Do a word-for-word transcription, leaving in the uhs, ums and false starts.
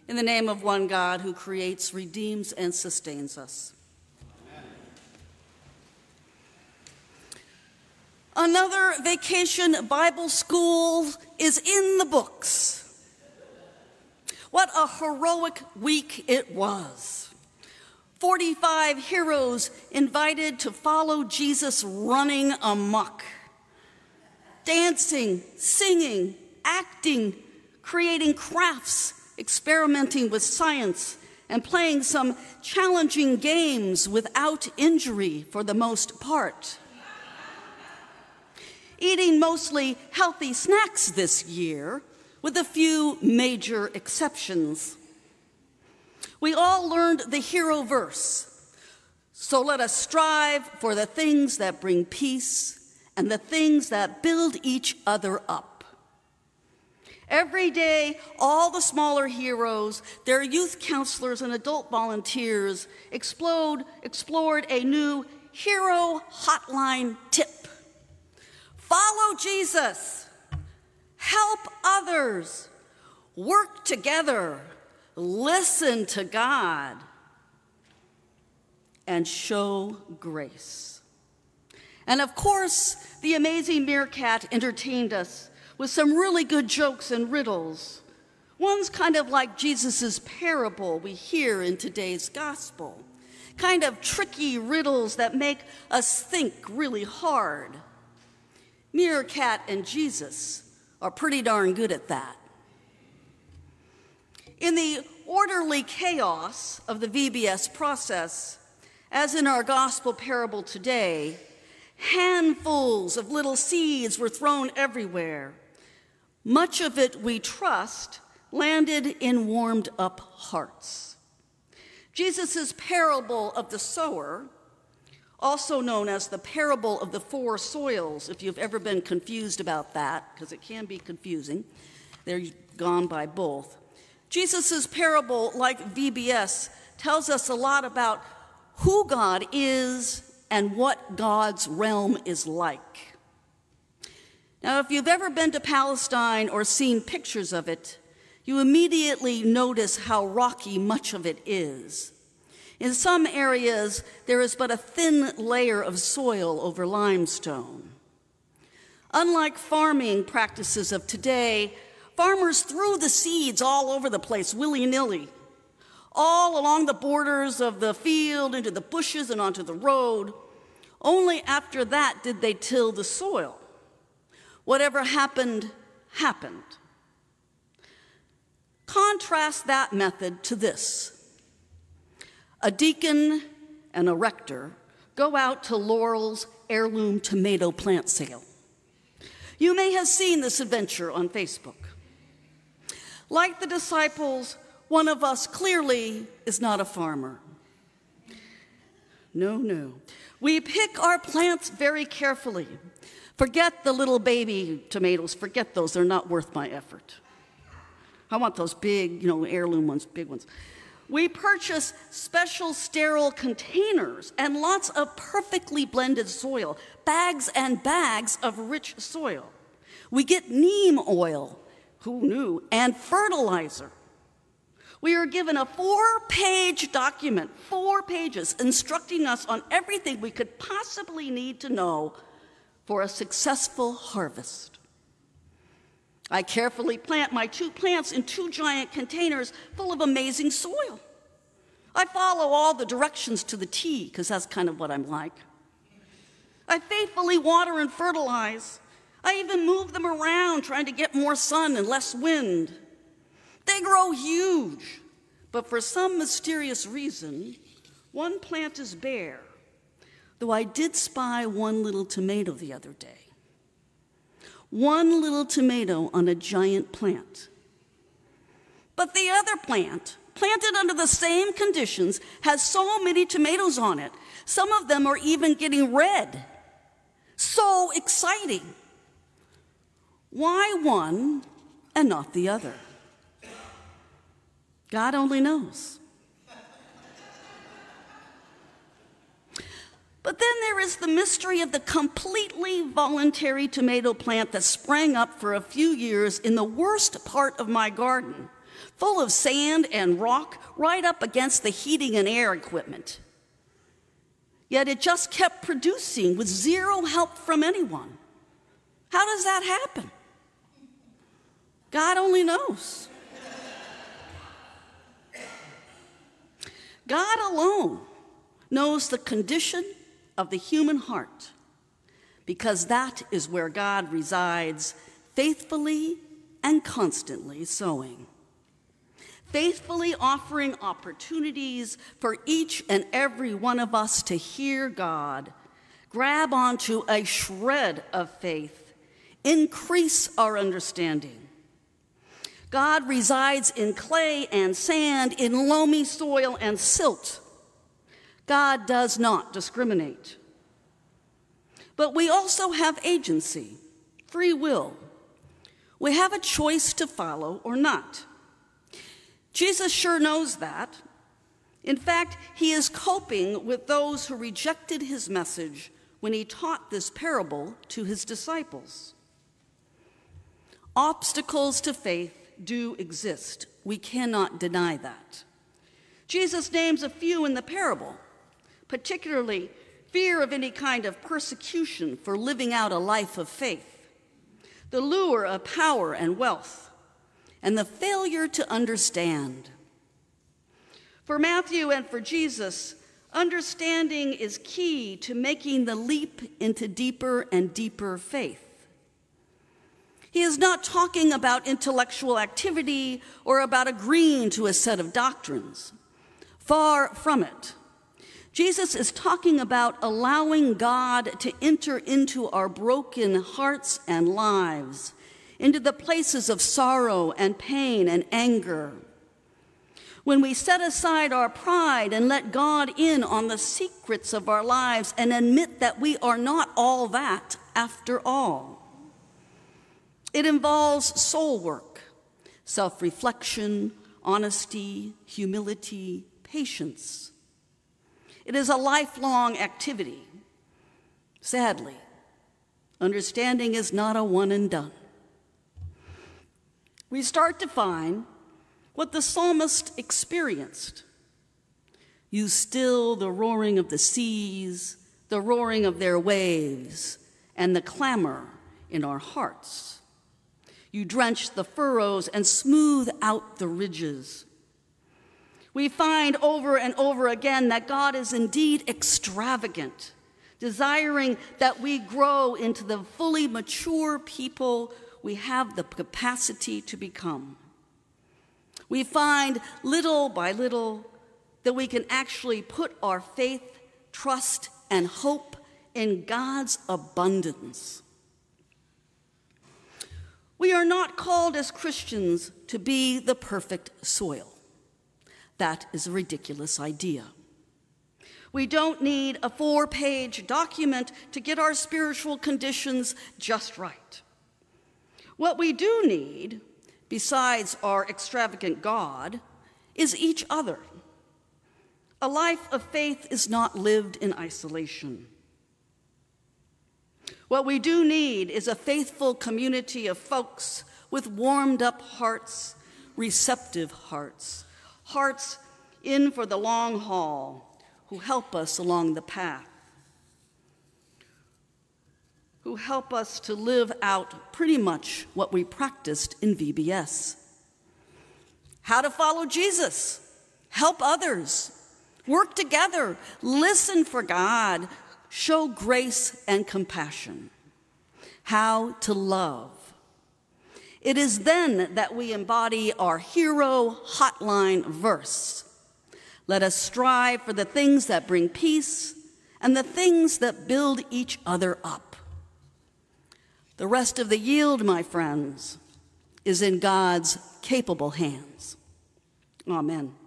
In the name of one God who creates, redeems, and sustains us. Amen. Another vacation Bible school is in the books. What a heroic week it was. forty-five heroes invited to follow Jesus running amok. Dancing, singing, acting, creating crafts, experimenting with science, and playing some challenging games without injury for the most part. Eating mostly healthy snacks this year, with a few major exceptions. We all learned the hero verse. So let us strive for the things that bring peace and the things that build each other up. Every day, all the smaller heroes, their youth counselors and adult volunteers explode, explored a new hero hotline tip. Follow Jesus, help others, work together, listen to God, and show grace. And of course, the amazing Meerkat entertained us with some really good jokes and riddles. One's kind of like Jesus' parable we hear in today's gospel. Kind of tricky riddles that make us think really hard. Meerkat and Jesus are pretty darn good at that. In the orderly chaos of the V B S process, as in our gospel parable today, handfuls of little seeds were thrown everywhere. Much of it, we trust, landed in warmed-up hearts. Jesus' parable of the sower, also known as the parable of the four soils, if you've ever been confused about that, because it can be confusing, they're gone by both. Jesus' parable, like V B S, tells us a lot about who God is and what God's realm is like. Now, if you've ever been to Palestine or seen pictures of it, you immediately notice how rocky much of it is. In some areas, there is but a thin layer of soil over limestone. Unlike farming practices of today, farmers threw the seeds all over the place, willy-nilly, all along the borders of the field, into the bushes and onto the road. Only after that did they till the soil. Whatever happened, happened. Contrast that method to this. A deacon and a rector go out to Laurel's heirloom tomato plant sale. You may have seen this adventure on Facebook. Like the disciples, one of us clearly is not a farmer. No, no. We pick our plants very carefully. Forget the little baby tomatoes. Forget those. They're not worth my effort. I want those big, you know, heirloom ones, big ones. We purchase special sterile containers and lots of perfectly blended soil, bags and bags of rich soil. We get neem oil, who knew, and fertilizer. We are given a four-page document, four pages, instructing us on everything we could possibly need to know for a successful harvest. I carefully plant my two plants in two giant containers full of amazing soil. I follow all the directions to the T, because that's kind of what I'm like. I faithfully water and fertilize. I even move them around, trying to get more sun and less wind. They grow huge, but for some mysterious reason, one plant is bare, though I did spy one little tomato the other day. One little tomato on a giant plant. But the other plant, planted under the same conditions, has so many tomatoes on it. Some of them are even getting red. So exciting. Why one and not the other? God only knows. But then there is the mystery of the completely voluntary tomato plant that sprang up for a few years in the worst part of my garden, full of sand and rock right up against the heating and air equipment. Yet it just kept producing with zero help from anyone. How does that happen? God only knows. God alone knows the condition of the human heart, because that is where God resides, faithfully and constantly sowing. Faithfully offering opportunities for each and every one of us to hear God, grab onto a shred of faith, increase our understanding. God resides in clay and sand, in loamy soil and silt. God does not discriminate. But we also have agency, free will. We have a choice to follow or not. Jesus sure knows that. In fact, he is coping with those who rejected his message when he taught this parable to his disciples. Obstacles to faith do exist. We cannot deny that. Jesus names a few in the parable, particularly fear of any kind of persecution for living out a life of faith, the lure of power and wealth, and the failure to understand. For Matthew and for Jesus, understanding is key to making the leap into deeper and deeper faith. He is not talking about intellectual activity or about agreeing to a set of doctrines. Far from it. Jesus is talking about allowing God to enter into our broken hearts and lives, into the places of sorrow and pain and anger. When we set aside our pride and let God in on the secrets of our lives and admit that we are not all that after all. It involves soul work, self-reflection, honesty, humility, patience. It is a lifelong activity. Sadly, understanding is not a one and done. We start to find what the psalmist experienced. You still the roaring of the seas, the roaring of their waves, and the clamor in our hearts. You drench the furrows and smooth out the ridges. We find over and over again that God is indeed extravagant, desiring that we grow into the fully mature people we have the capacity to become. We find little by little that we can actually put our faith, trust, and hope in God's abundance. We are not called as Christians to be the perfect soil. That is a ridiculous idea. We don't need a four-page document to get our spiritual conditions just right. What we do need, besides our extravagant God, is each other. A life of faith is not lived in isolation. What we do need is a faithful community of folks with warmed-up hearts, receptive hearts, hearts in for the long haul, who help us along the path, who help us to live out pretty much what we practiced in V B S. How to follow Jesus, help others, work together, listen for God, show grace and compassion. How to love. It is then that we embody our hero hotline verse. Let us strive for the things that bring peace and the things that build each other up. The rest of the yield, my friends, is in God's capable hands. Amen.